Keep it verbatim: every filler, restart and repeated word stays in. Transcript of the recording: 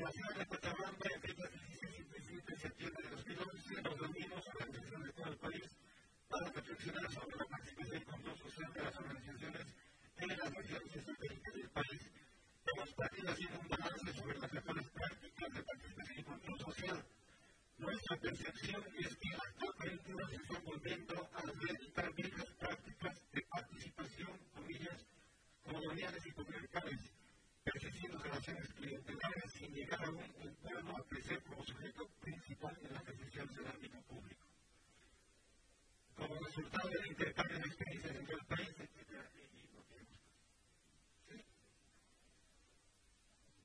nació en Cochabamba en fechas dieciséis y diecisiete de septiembre de dos mil once, nos reunimos organizaciones de todo el país para reflexionar sobre la participación y control social de las organizaciones en las regiones estratégicas del país. Hemos partido haciendo un balance sobre las mejores prácticas de participación y control social. Nuestra percepción es que actualmente nos están volviendo a reeditar viejas prácticas de participación, comillas, coloniales y comerciales, ejerciendo relaciones clientelares sin llegar aún el pueblo a crecer como sujeto principal en las decisiones del ámbito público. Como resultado del intercambio de experiencias entre el